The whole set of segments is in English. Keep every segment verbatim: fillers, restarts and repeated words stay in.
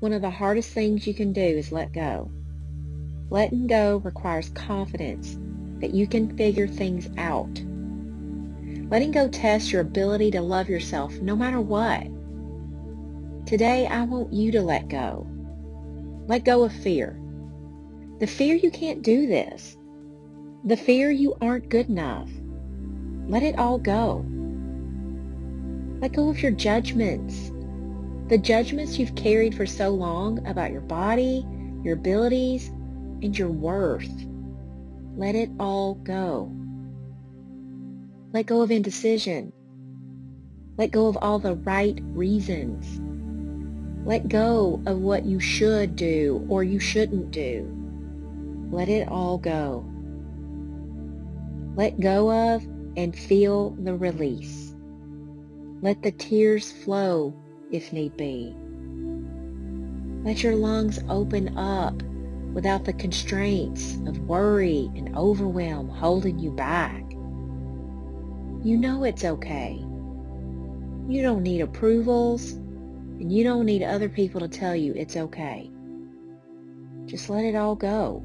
one of the hardest things you can do is let go. Letting go requires confidence that you can figure things out. Letting go tests your ability to love yourself no matter what. Today, I want you to let go. Let go of fear. The fear you can't do this. The fear you aren't good enough. Let it all go. Let go of your judgments. The judgments you've carried for so long about your body, your abilities, and your worth. Let it all go. Let go of indecision. Let go of all the right reasons. Let go of what you should do or you shouldn't do. Let it all go. Let go of and feel the release. Let the tears flow if need be. Let your lungs open up without the constraints of worry and overwhelm holding you back. You know it's okay. You don't need approvals, and you don't need other people to tell you it's okay. Just let it all go.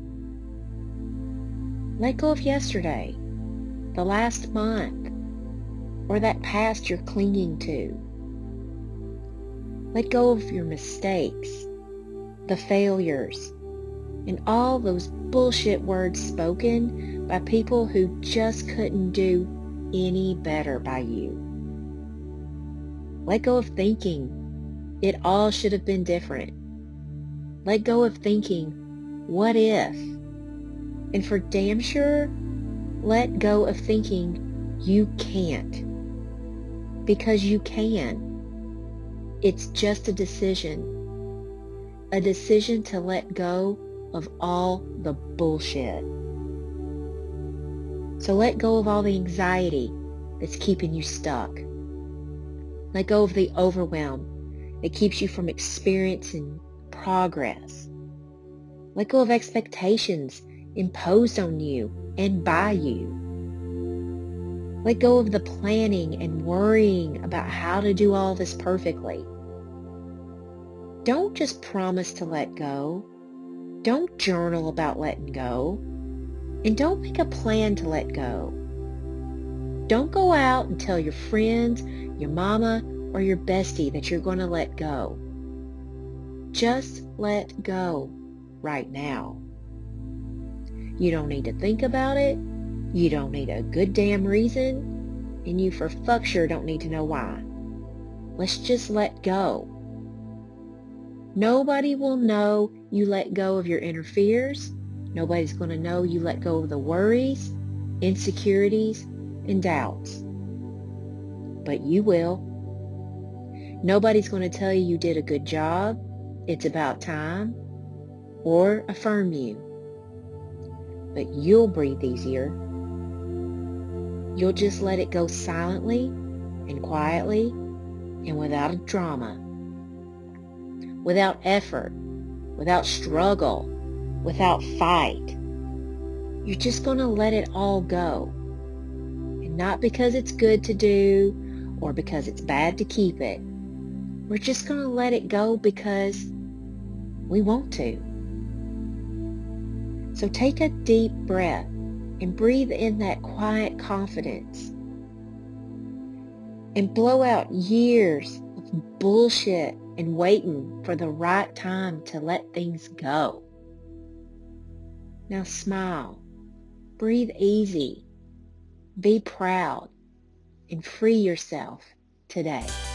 Let go of yesterday, the last month, or that past you're clinging to. Let go of your mistakes, the failures, and all those bullshit words spoken by people who just couldn't do any better by you. Let go of thinking it all should have been different. Let go of thinking, what if? And for damn sure, let go of thinking you can't. Because you can. It's just a decision. A decision to let go of all the bullshit. So let go of all the anxiety that's keeping you stuck. Let go of the overwhelm that keeps you from experiencing progress. Let go of expectations imposed on you and by you. Let go of the planning and worrying about how to do all this perfectly. Don't just promise to let go. Don't journal about letting go. And don't make a plan to let go. Don't go out and tell your friends, your mama, or your bestie that you're going to let go. Just let go right now. You don't need to think about it. You don't need a good damn reason. And you for fuck sure don't need to know why. Let's just let go. Nobody will know you let go of your inner fears. Nobody's going to know you let go of the worries, insecurities, and doubts. But you will. Nobody's going to tell you you did a good job, it's about time, or affirm you. But you'll breathe easier. You'll just let it go silently and quietly and without a drama. Without effort, without struggle, without fight. You're just going to let it all go. And not because it's good to do or because it's bad to keep it. We're just going to let it go because we want to. So take a deep breath and breathe in that quiet confidence. And blow out years of bullshit and waiting for the right time to let things go. Now smile, breathe easy, be proud, and free yourself today.